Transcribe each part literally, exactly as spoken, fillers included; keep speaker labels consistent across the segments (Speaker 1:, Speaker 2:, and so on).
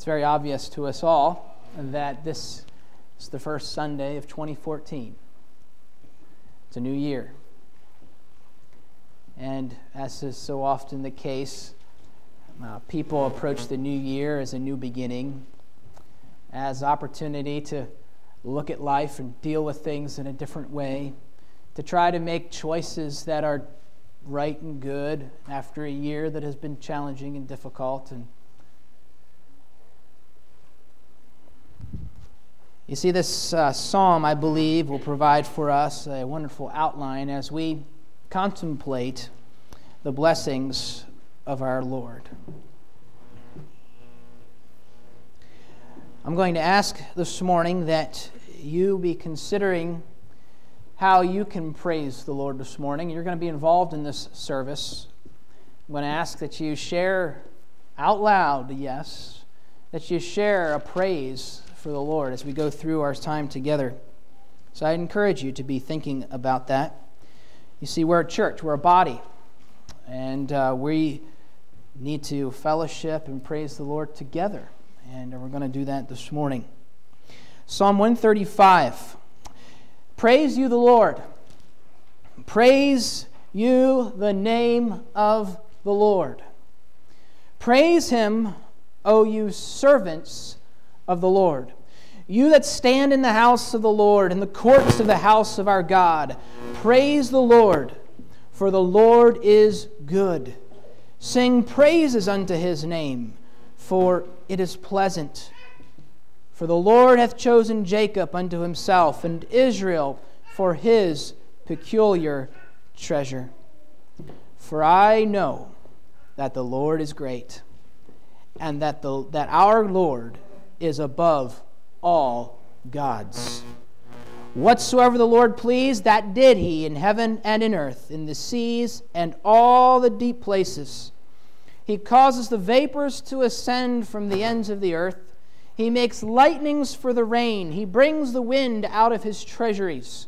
Speaker 1: very obvious to us all that this is the first Sunday of twenty fourteen. It's a new year. And as is so often the case, uh, people approach the new year as a new beginning, as opportunity to look at life and deal with things in a different way, to try to make choices that are right and good after a year that has been challenging and difficult. And you see, this uh, psalm, I believe, will provide for us a wonderful outline as we contemplate the blessings of our Lord. I'm going to ask this morning that you be considering how you can praise the Lord this morning. You're going to be involved in this service. I'm going to ask that you share out loud, yes, that you share a praise for the Lord as we go through our time together. So I encourage you to be thinking about that. You see, we're a church, we're a body, and uh, we need to fellowship and praise the Lord together, and we're going to do that this morning. Psalm one thirty-five. Praise you the Lord. Praise you the name of the Lord. Praise him, O you servants of the Lord. You that stand in the house of the Lord, in the courts of the house of our God. Praise the Lord, for the Lord is good. Sing praises unto his name, for it is pleasant. For the Lord hath chosen Jacob unto himself, and Israel for his peculiar treasure. For I know that the Lord is great, and that the that our Lord is above all gods. Whatsoever the Lord pleased, that did he in heaven and in earth, in the seas and all the deep places. He causes the vapors to ascend from the ends of the earth. He makes lightnings for the rain. He brings the wind out of his treasuries.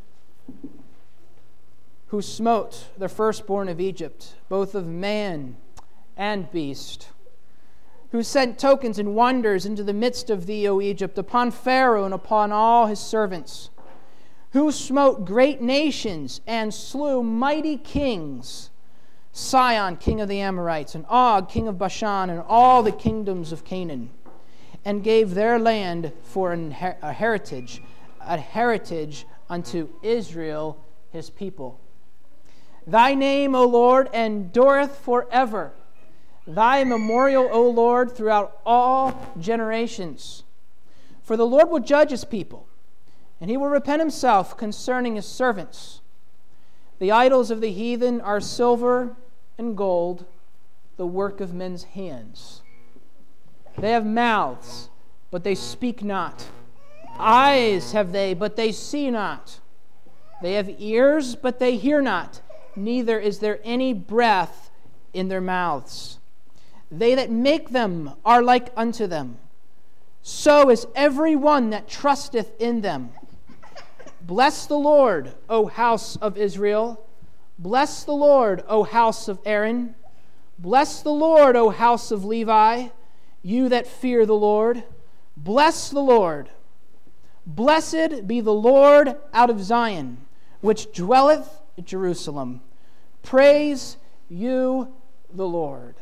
Speaker 1: Who smote the firstborn of Egypt, both of man and beast. Who sent tokens and wonders into the midst of thee, O Egypt, upon Pharaoh and upon all his servants. Who smote great nations and slew mighty kings, Sihon, king of the Amorites, and Og, king of Bashan, and all the kingdoms of Canaan, and gave their land for an her- a heritage, a heritage unto Israel, his people. Thy name, O Lord, endureth forever. Thy memorial, O Lord, throughout all generations. For the Lord will judge his people, and he will repent himself concerning his servants. The idols of the heathen are silver and gold, the work of men's hands. They have mouths, but they speak not. Eyes have they, but they see not. They have ears, but they hear not. Neither is there any breath in their mouths. They that make them are like unto them. So is every one that trusteth in them. Bless the Lord, O house of Israel. Bless the Lord, O house of Aaron. Bless the Lord, O house of Levi. You that fear the Lord, bless the Lord. Blessed be the Lord out of Zion, which dwelleth in Jerusalem. Praise you the Lord.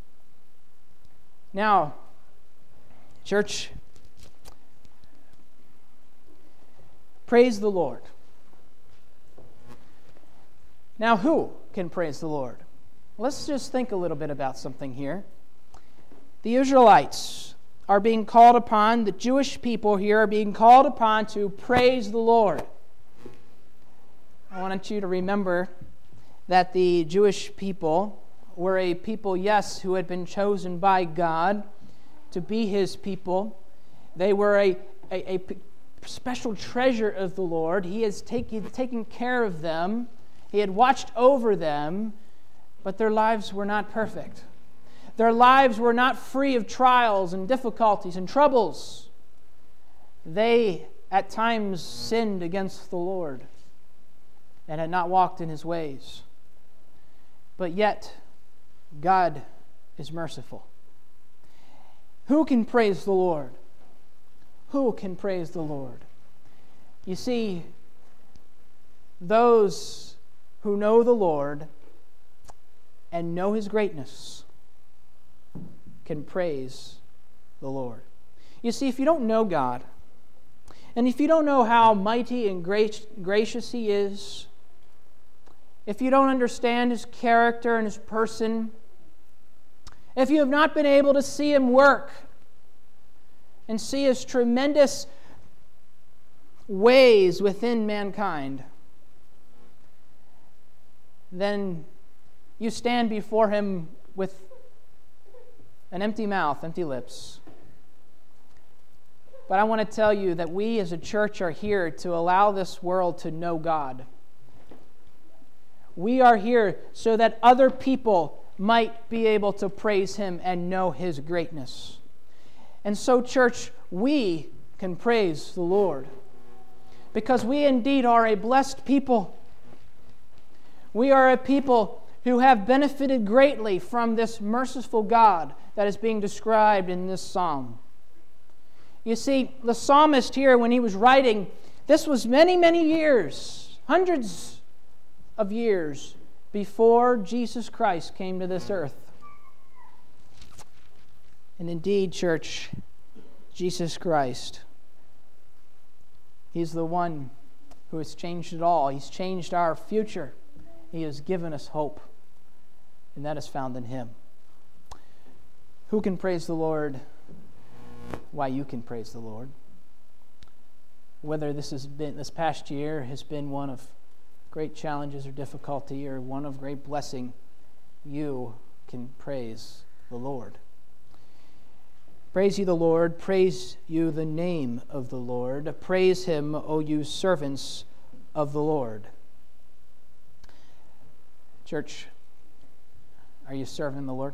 Speaker 1: Now, church, praise the Lord. Now, who can praise the Lord? Let's just think a little bit about something here. The Israelites are being called upon, the Jewish people here are being called upon to praise the Lord. I want you to remember that the Jewish people were a people, yes, who had been chosen by God to be his people. They were a, a, a special treasure of the Lord. He has taken, taken care of them. He had watched over them, but their lives were not perfect. Their lives were not free of trials and difficulties and troubles. They, at times, sinned against the Lord and had not walked in his ways. But yet, God is merciful. Who can praise the Lord? Who can praise the Lord? You see, those who know the Lord and know His greatness can praise the Lord. You see, if you don't know God, and if you don't know how mighty and gracious He is, if you don't understand His character and His person, if you have not been able to see Him work and see His tremendous ways within mankind, then you stand before Him with an empty mouth, empty lips. But I want to tell you that we as a church are here to allow this world to know God. We are here so that other people might be able to praise Him and know His greatness. And so, church, we can praise the Lord because we indeed are a blessed people. We are a people who have benefited greatly from this merciful God that is being described in this psalm. You see, the psalmist here, when he was writing, this was many, many years, hundreds of years before Jesus Christ came to this earth. And indeed, church, Jesus Christ, He's the one who has changed it all. He's changed our future. He has given us hope, and that is found in Him. Who can praise the Lord? Why, you can praise the Lord. Whether this has been this past year has been one of great challenges or difficulty or one of great blessing, you can praise the Lord. Praise ye the Lord, praise you the name of the Lord. Praise Him, O you servants of the Lord. Church, are you serving the Lord?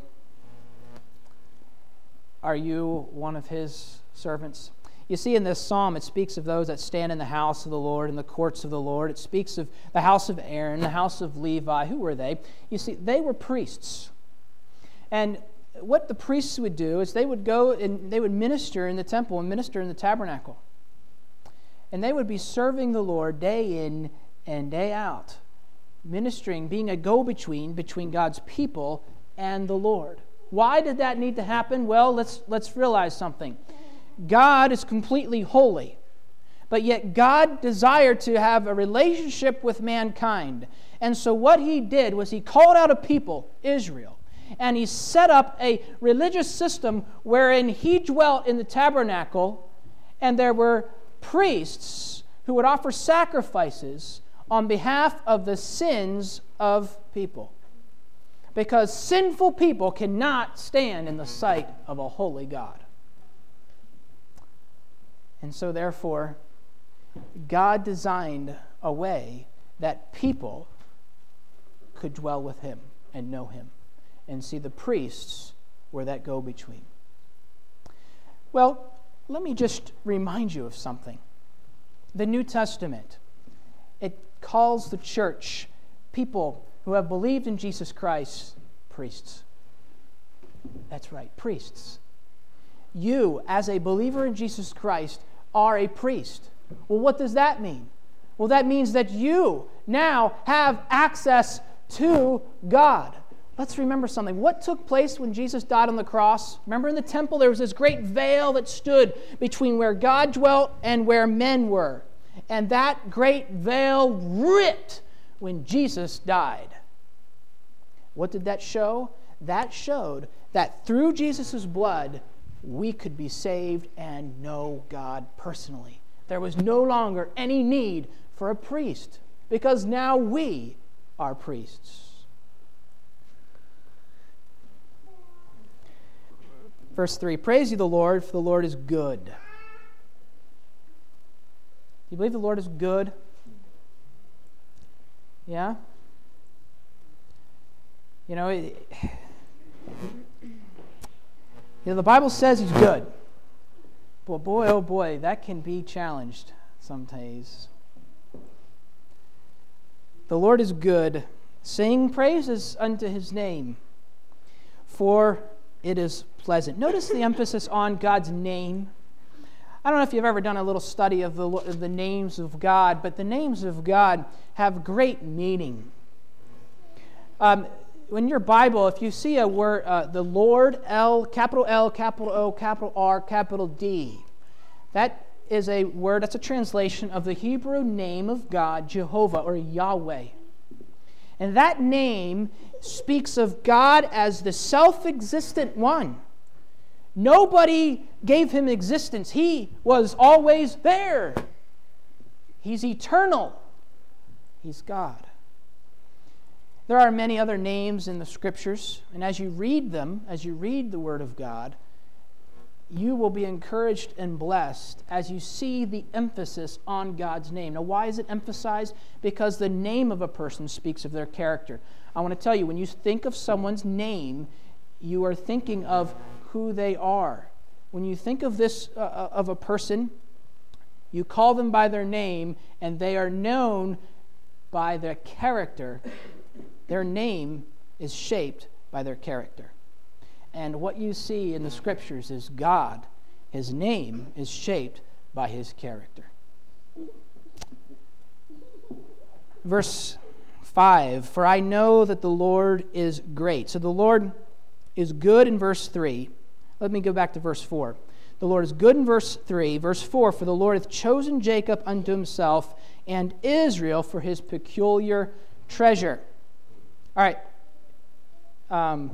Speaker 1: Are you one of His servants? You see, in this psalm, it speaks of those that stand in the house of the Lord, in the courts of the Lord. It speaks of the house of Aaron, the house of Levi. Who were they? You see, they were priests. And what the priests would do is they would go and they would minister in the temple and minister in the tabernacle. And they would be serving the Lord day in and day out, ministering, being a go-between between God's people and the Lord. Why did that need to happen? Well, let's let's realize something. God is completely holy, but yet God desired to have a relationship with mankind. And so what He did was He called out a people, Israel, and He set up a religious system wherein He dwelt in the tabernacle, and there were priests who would offer sacrifices on behalf of the sins of people. Because sinful people cannot stand in the sight of a holy God. And so therefore, God designed a way that people could dwell with Him and know Him. And see, the priests were that go-between. Well, let me just remind you of something. The New Testament, it calls the church, people who have believed in Jesus Christ, priests. That's right, priests. You, as a believer in Jesus Christ, are a priest. Well, what does that mean? Well, that means that you now have access to God. Let's remember something. What took place when Jesus died on the cross? Remember in the temple there was this great veil that stood between where God dwelt and where men were. And that great veil ripped when Jesus died. What did that show? That showed that through Jesus' blood, we could be saved and know God personally. There was no longer any need for a priest because now we are priests. Verse three, praise ye the Lord, for the Lord is good. Do you believe the Lord is good? Yeah? You know, it, you know, the Bible says He's good. But boy, oh boy, that can be challenged some days. The Lord is good. Sing praises unto His name. For it is pleasant. Notice the emphasis on God's name. I don't know if you've ever done a little study of the, of the names of God, but the names of God have great meaning. Um, in your Bible, if you see a word, uh, the Lord, L, capital L, capital O, capital R, capital D, that is a word, that's a translation of the Hebrew name of God, Jehovah, or Yahweh. And that name speaks of God as the self-existent one. Nobody gave him existence. He was always there. He's eternal. He's God. There are many other names in the Scriptures, and as you read them, as you read the Word of God, you will be encouraged and blessed as you see the emphasis on God's name. Now, why is it emphasized? Because the name of a person speaks of their character. I want to tell you, when you think of someone's name, you are thinking of who they are. When you think of this, uh, of a person, you call them by their name, and they are known by their character. Their name is shaped by their character. And what you see in the Scriptures is God. His name is shaped by His character. Verse five, for I know that the Lord is great. So the Lord is good in verse three. Let me go back to verse four. The Lord is good in verse three. Verse four, for the Lord hath chosen Jacob unto himself, and Israel for his peculiar treasure. All right. Um...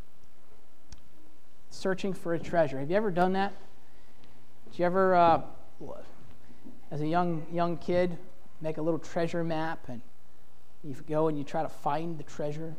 Speaker 1: Searching for a treasure. Have you ever done that? Did you ever, uh, as a young young kid, make a little treasure map and you go and you try to find the treasure?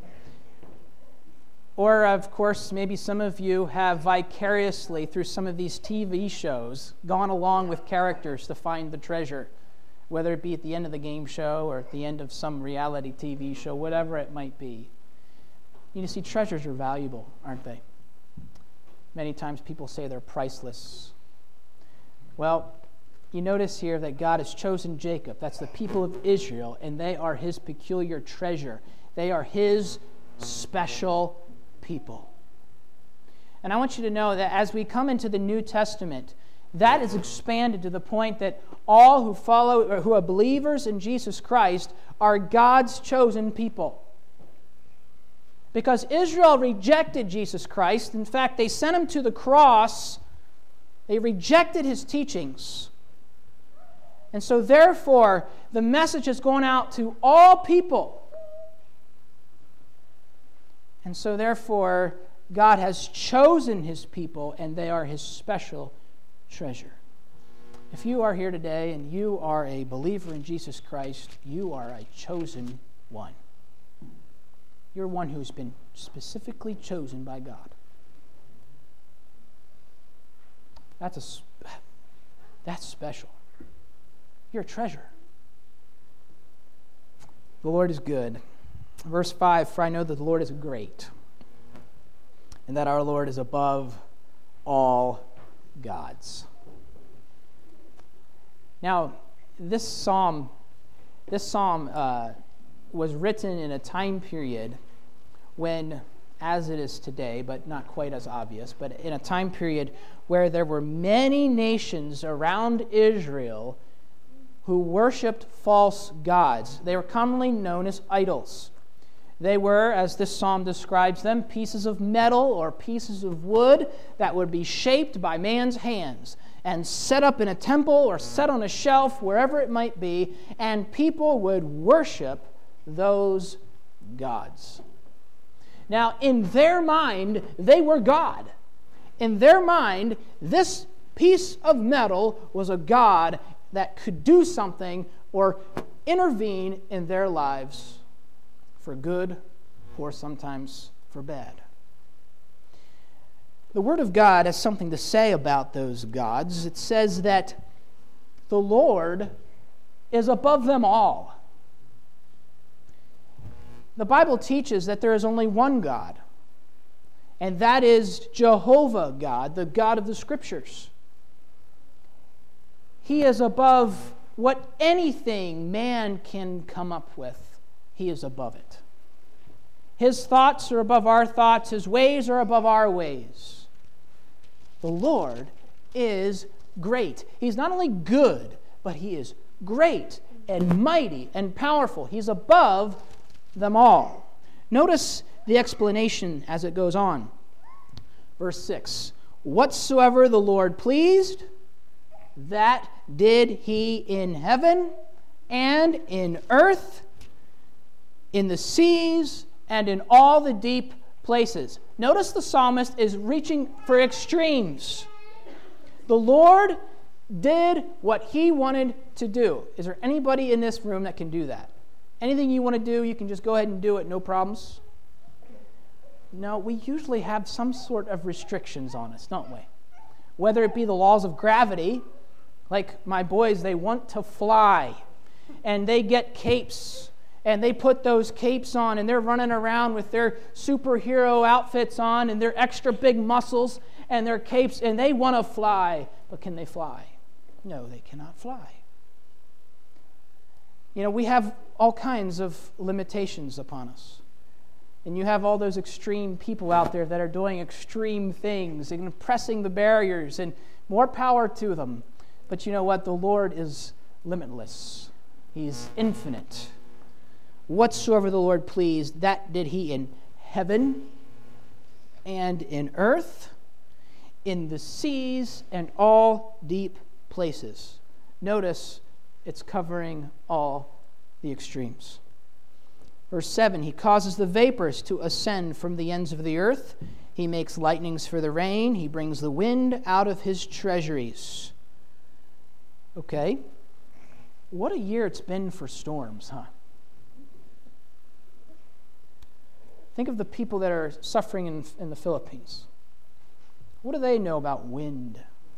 Speaker 1: Or, of course, maybe some of you have vicariously, through some of these T V shows, gone along with characters to find the treasure, whether it be at the end of the game show or at the end of some reality T V show, whatever it might be. You see, treasures are valuable, aren't they? Many times people say they're priceless. Well, you notice here that God has chosen Jacob. That's the people of Israel, and they are His peculiar treasure. They are His special people. And I want you to know that as we come into the New Testament, that is expanded to the point that all who follow, or who are believers in Jesus Christ, are God's chosen people. Because Israel rejected Jesus Christ. In fact, they sent Him to the cross. They rejected His teachings. And so therefore, the message is going out to all people. And so therefore, God has chosen His people, and they are His special treasure. If you are here today and you are a believer in Jesus Christ, you are a chosen one. You're one who's been specifically chosen by God. That's a, that's special. You're a treasure. The Lord is good. Verse five, for I know that the Lord is great, and that our Lord is above all gods. Now, this psalm, this psalm uh, was written in a time period when, as it is today, but not quite as obvious, but in a time period where there were many nations around Israel who worshipped false gods. They were commonly known as idols. They were, as this psalm describes them, pieces of metal or pieces of wood that would be shaped by man's hands and set up in a temple or set on a shelf, wherever it might be, and people would worship those gods. Now, in their mind, they were God. In their mind, this piece of metal was a god that could do something or intervene in their lives for good or sometimes for bad. The Word of God has something to say about those gods. It says that the Lord is above them all. The Bible teaches that there is only one God, and that is Jehovah God, the God of the Scriptures. He is above what anything man can come up with. He is above it. His thoughts are above our thoughts. His ways are above our ways. The Lord is great. He's not only good, but He is great and mighty and powerful. He's above them all. Notice the explanation as it goes on. Verse six. Whatsoever the Lord pleased, that did He in heaven and in earth, in the seas, and in all the deep places. Notice the psalmist is reaching for extremes. The Lord did what He wanted to do. Is there anybody in this room that can do that? Anything you want to do, you can just go ahead and do it, no problems? No, we usually have some sort of restrictions on us, don't we? Whether it be the laws of gravity, like my boys, they want to fly, and they get capes, and they put those capes on, and they're running around with their superhero outfits on, and their extra big muscles, and their capes, and they want to fly. But can they fly? No, they cannot fly. You know, we have all kinds of limitations upon us. And you have all those extreme people out there that are doing extreme things and pressing the barriers, and more power to them. But you know what? The Lord is limitless. He's infinite. Whatsoever the Lord pleased, that did He in heaven and in earth, in the seas and all deep places. Notice it's covering all the extremes. Verse seven, He causes the vapors to ascend from the ends of the earth. He makes lightnings for the rain. He brings the wind out of His treasuries. Okay. What a year it's been for storms, huh? Think of the people that are suffering in, in the Philippines. What do they know about wind?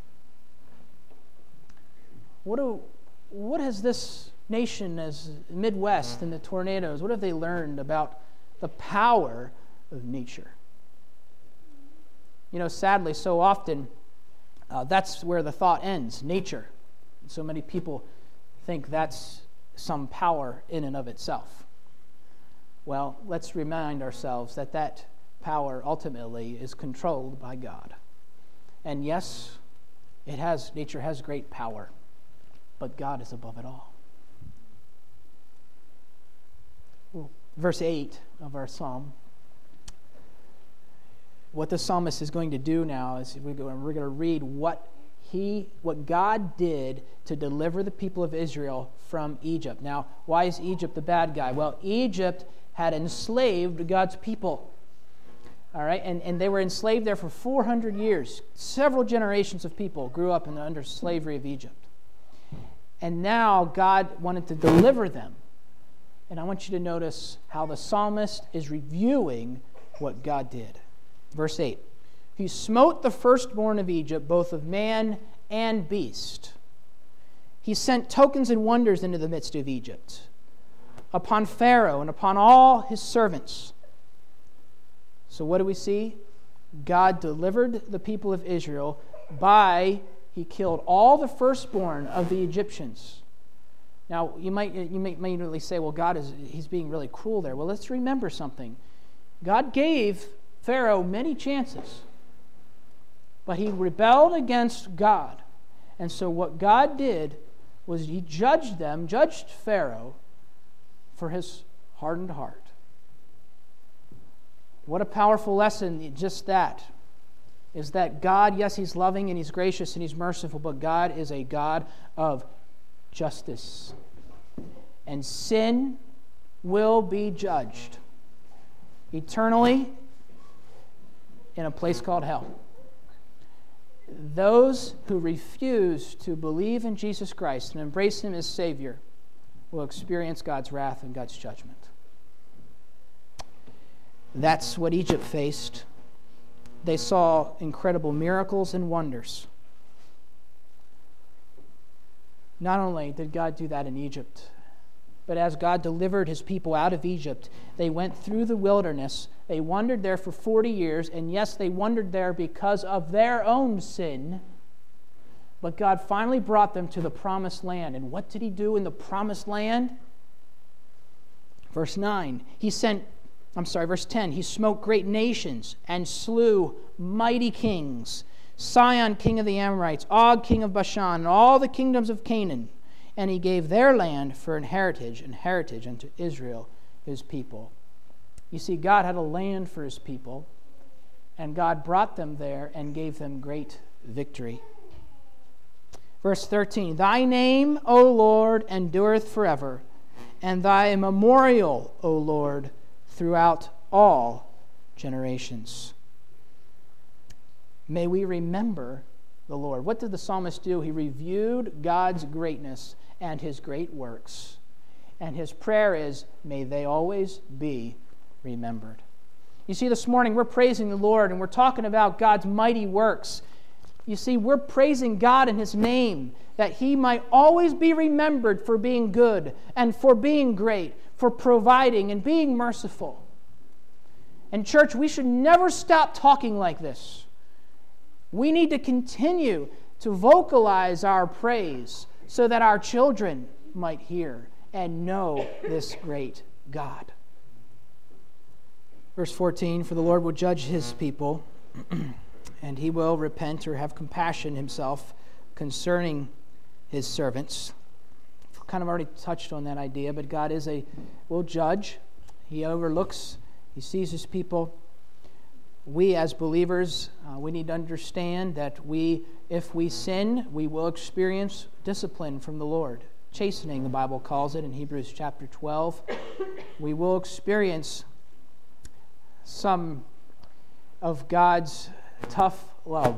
Speaker 1: What do, what has this nation as Midwest and the tornadoes, what have they learned about the power of nature? You know, sadly, so often, uh, that's where the thought ends, nature. And so many people think that's some power in and of itself. Well, let's remind ourselves that that power ultimately is controlled by God. And yes, it has, nature has great power, but God is above it all. Verse eight of our psalm. What the psalmist is going to do now is we're going, we're going to read what he, what God did to deliver the people of Israel from Egypt. Now, why is Egypt the bad guy? Well, Egypt had enslaved God's people. All right, and, and they were enslaved there for four hundred years. Several generations of people grew up in, under slavery of Egypt. And now God wanted to deliver them. And I want you to notice how the psalmist is reviewing what God did. Verse eight. He smote the firstborn of Egypt, both of man and beast. He sent tokens and wonders into the midst of Egypt, upon Pharaoh and upon all his servants. So what do we see? God delivered the people of Israel by, He killed all the firstborn of the Egyptians. Now, you might you may immediately say, well, God is He's being really cruel there. Well, let's remember something. God gave Pharaoh many chances, but he rebelled against God. And so what God did was He judged them, judged Pharaoh for his hardened heart. What a powerful lesson, just that, is that God, yes, He's loving and He's gracious and He's merciful, but God is a God of justice. And sin will be judged eternally in a place called hell. Those who refuse to believe in Jesus Christ and embrace Him as Savior will experience God's wrath and God's judgment. That's what Egypt faced. They saw incredible miracles and wonders. Not only did God do that in Egypt, but as God delivered His people out of Egypt, they went through the wilderness. They wandered there for forty years, and yes, they wandered there because of their own sin. But God finally brought them to the promised land. And what did He do in the promised land? Verse nine, He sent I'm sorry, verse ten, he smote great nations and slew mighty kings, Sihon, king of the Amorites, Og, king of Bashan, and all the kingdoms of Canaan. And he gave their land for an heritage, and heritage unto Israel, his people. You see, God had a land for his people, and God brought them there and gave them great victory. Verse thirteen, thy name, O Lord, endureth forever, and thy memorial, O Lord, throughout all generations. May we remember the Lord. What did the psalmist do? He reviewed God's greatness and his great works. And his prayer is, may they always be remembered. You see, this morning we're praising the Lord and we're talking about God's mighty works. You see, we're praising God in his name, that he might always be remembered for being good and for being great, for providing and being merciful. And church, we should never stop talking like this. We need to continue to vocalize our praise so that our children might hear and know this great God. Verse fourteen, for the Lord will judge his people, and he will repent or have compassion himself concerning his servants. I've kind of already touched on that idea, but God is a will judge. He overlooks, he sees his people. We as believers, uh, we need to understand that we, if we sin, we will experience discipline from the Lord. Chastening, the Bible calls it in Hebrews chapter twelve. We will experience some of God's tough love.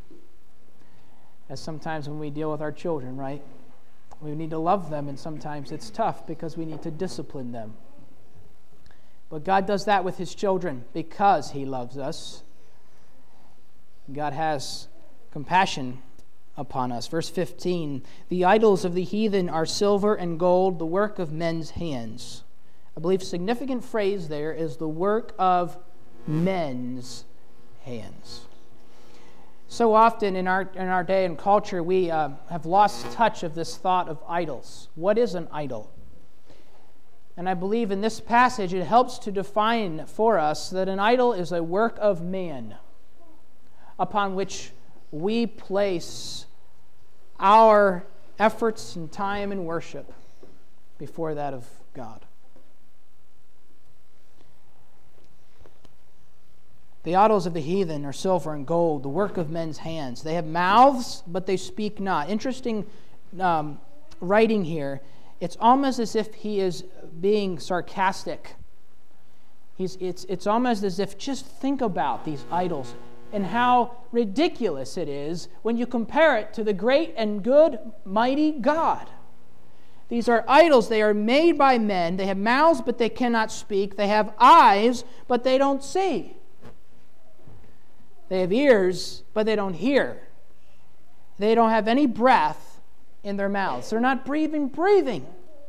Speaker 1: As sometimes when we deal with our children, right? We need to love them, and sometimes it's tough because we need to discipline them. But God does that with his children because he loves us. God has compassion upon us. Verse fifteen, the idols of the heathen are silver and gold, the work of men's hands. I believe significant phrase there is the work of men's hands. So often in our in our day and culture, we uh, have lost touch of this thought of idols. What is an idol? And I believe in this passage it helps to define for us that an idol is a work of man upon which we place our efforts and time and worship before that of God. The idols of the heathen are silver and gold, the work of men's hands. They have mouths, but they speak not. Interesting um, writing here. It's almost as if he is being sarcastic. He's, it's, it's almost as if, just think about these idols and how ridiculous it is when you compare it to the great and good, mighty God. These are idols. They are made by men. They have mouths, but they cannot speak. They have eyes, but they don't see. They have ears, but they don't hear. They don't have any breath in their mouths. They're not breathing, breathing.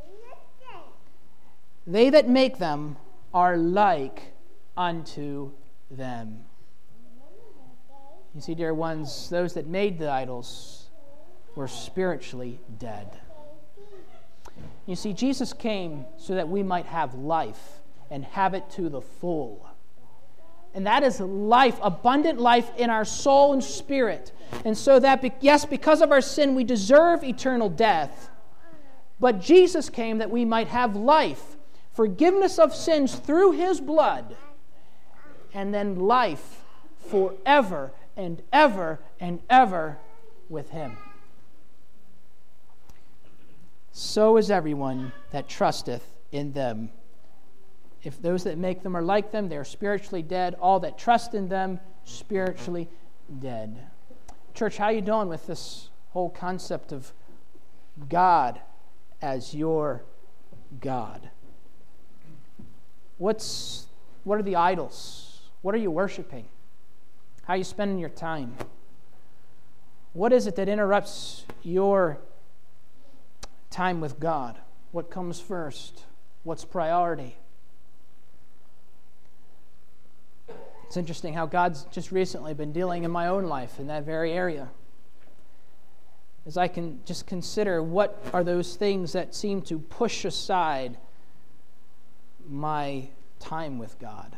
Speaker 1: They that make them are like unto them. You see, dear ones, those that made the idols were spiritually dead. You see, Jesus came so that we might have life and have it to the full. And that is life, abundant life in our soul and spirit. And so that, yes, because of our sin, we deserve eternal death. But Jesus came that we might have life, forgiveness of sins through his blood, and then life forever and ever and ever with him. So is everyone that trusteth in them. If those that make them are like them, they are spiritually dead. All that trust in them, spiritually dead. Church, how you doing with this whole concept of God as your God? What's what are the idols? What are you worshiping? How are you spending your time? What is it that interrupts your time with God? What comes first? What's priority? It's interesting how God's just recently been dealing in my own life in that very area. As I can just consider what are those things that seem to push aside my time with God.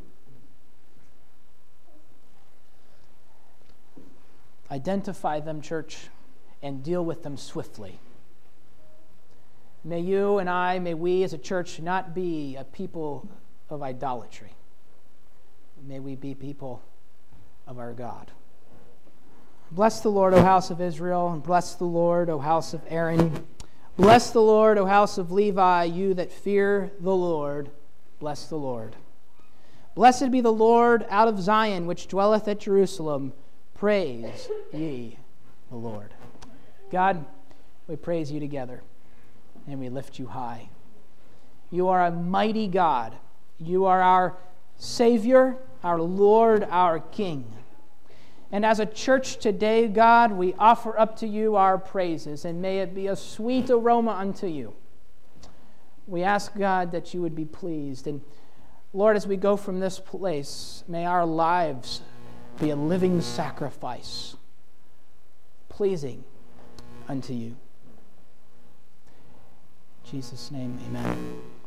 Speaker 1: Identify them, church, and deal with them swiftly. May you and I, may we as a church not be a people of idolatry. May we be people of our God. Bless the Lord, O house of Israel, and bless the Lord, O house of Aaron. Bless the Lord, O house of Levi, you that fear the Lord. Bless the Lord. Blessed be the Lord out of Zion, which dwelleth at Jerusalem. Praise ye the Lord. God, we praise you together, and we lift you high. You are a mighty God. You are our Savior, our Lord, our King. And as a church today, God, we offer up to you our praises, and may it be a sweet aroma unto you. We ask, God, that you would be pleased. And Lord, as we go from this place, may our lives be a living sacrifice, pleasing unto you. In Jesus' name, amen.